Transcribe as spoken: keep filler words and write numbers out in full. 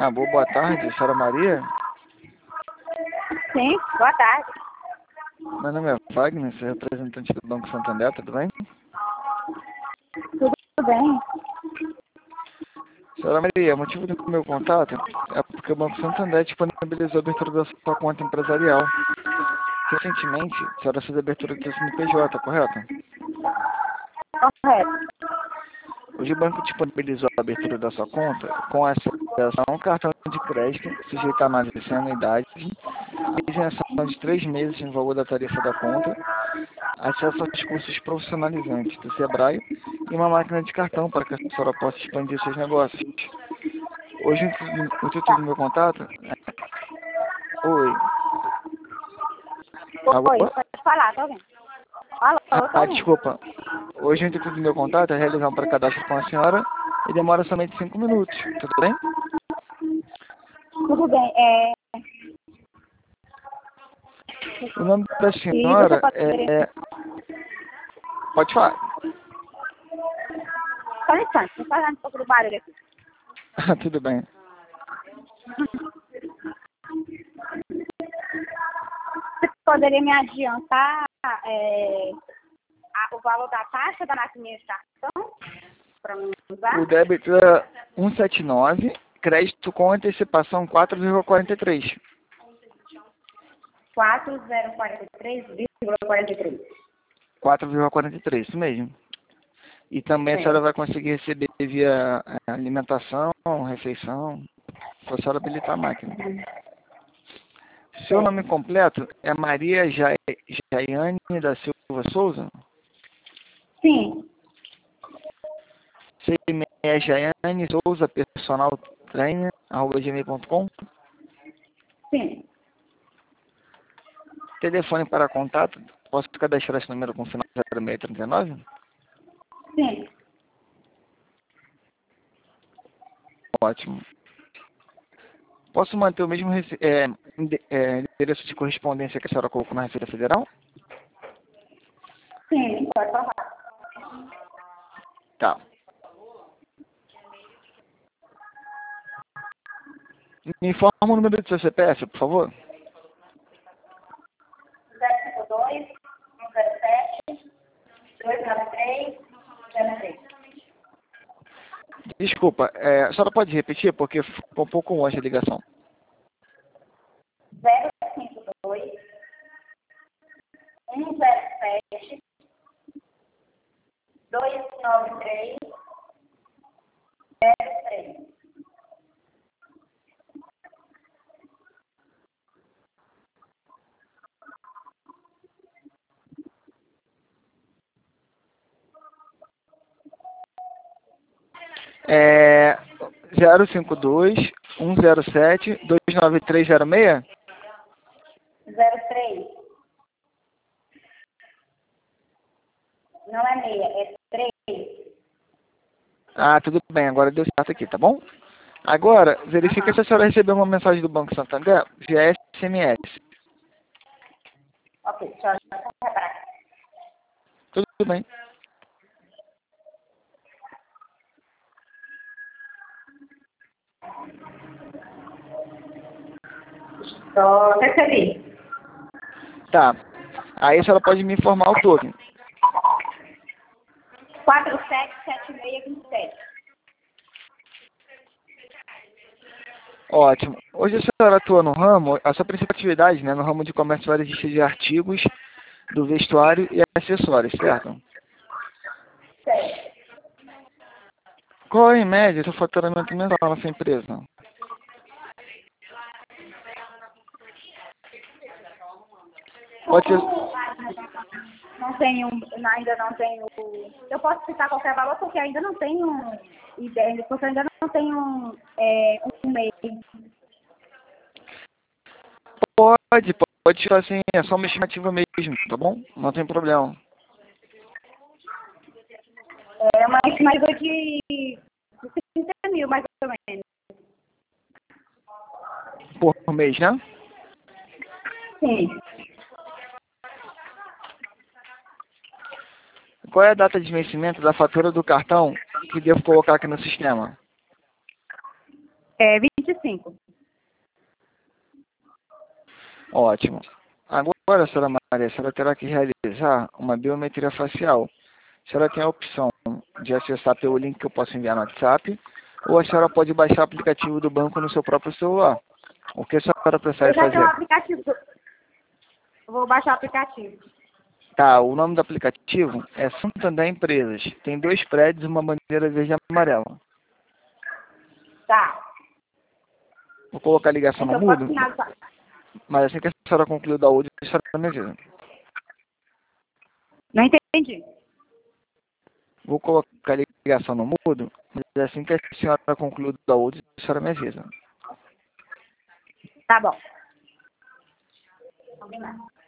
Ah, boa, boa tarde, senhora Maria. Sim, boa tarde. Meu nome é Wagner, sou representante do Banco Santander, tudo bem? Tudo bem? Senhora Maria, o motivo do meu contato é porque o Banco Santander disponibilizou a abertura da sua conta empresarial. Recentemente, a senhora fez a abertura do seu C N P J, correto? Correto. Hoje o banco disponibilizou a abertura da sua conta com acesso a um cartão de crédito sujeito a mais de cem anuidades, isenção de três meses no valor da tarifa da conta, acesso aos cursos profissionalizantes do Sebrae e uma máquina de cartão para que a senhora possa expandir seus negócios. Hoje o intuito do meu contato é... Oi. Alô? Oi, pode falar, tá ouvindo? Alô, eu tô Ah, ouvindo. desculpa. Hoje o intuito do meu contato é realizar um pré-cadastro com a senhora e demora somente cinco minutos. Tudo bem? Tudo bem, é... O nome da E você senhora pode... é... Pode falar. Só um instante, tô fazendo um pouco do barulho aqui. Tudo bem. Você poderia me adiantar é, a- o valor da taxa da máquina de cartão para me usar? O débito é cento e setenta e nove, crédito com antecipação quatro vírgula quarenta e três. quatro zero quatro três vírgula quarenta e três. quatro vírgula quarenta e três, isso mesmo. E também a Certo. senhora vai conseguir receber via eh, alimentação, refeição, só a senhora habilitar a máquina. Seu nome completo é Maria Ja- Jaiane da Silva Souza? Sim, Seu e-mail é Jaiane Souza, personal trainer, arroba gmail ponto com. sim, Telefone para contato, posso cadastrar esse número com o final zero seis três nove? sim. Ótimo. Posso manter o mesmo rece- é, ende- é, endereço de correspondência que a senhora colocou na Receita Federal? Sim, pode falar. Tá. Me informa o número do seu C P F, por favor. zero cinco dois, um zero sete, dois nove três, zero três. Desculpa, é, a senhora pode repetir, porque ficou um pouco longe a ligação. zero cinco dois, um zero sete, dois nove três, zero três. É, zero cinco dois, um zero sete, dois nove três zero seis? zero três. Não é meia, é três. Ah, tudo bem, agora deu certo aqui, tá bom? Agora, verifica Aham. se a senhora recebeu uma mensagem do Banco Santander via S M S. Ok, deixa eu reparar. Tudo bem. Só recebi. Tá. Aí a senhora pode me informar o token. quatro sete sete seis dois sete. Ótimo. Hoje a senhora atua no ramo, a sua principal atividade, né, no ramo de comércio varejista de artigos, do vestuário e acessórios, certo? Certo. Qual é, em média, o seu faturamento mensal na sua empresa? Pode ser... Não tenho, ainda não tenho. Eu posso citar qualquer valor porque ainda não tenho ideia, porque eu ainda não tenho é, um mês. Pode, pode ser assim, é só uma estimativa mesmo, tá bom? Não tem problema. É uma estimativa de trinta mil, mais ou menos. Por mês, né? Sim. Qual é a data de vencimento da fatura do cartão que devo colocar aqui no sistema? É vinte e cinco. cinco. Ótimo. Agora, senhora Maria, a senhora terá que realizar uma biometria facial. A senhora tem a opção de acessar pelo link que eu posso enviar no WhatsApp, ou a senhora pode baixar o aplicativo do banco no seu próprio celular. O que a senhora Eu prefere já tenho o fazer? aplicativo. Eu vou baixar o aplicativo. Tá, o nome do aplicativo é Santander Empresas. Tem dois prédios e uma bandeira verde e amarela. Tá. Vou colocar a ligação no Então, eu posso mudo, finalizar. mas assim que a senhora concluir o download, a senhora me avisa. Não entendi. Vou colocar a ligação no mudo, mas assim que a senhora concluir o download, a senhora me avisa. Tá bom. Combinado.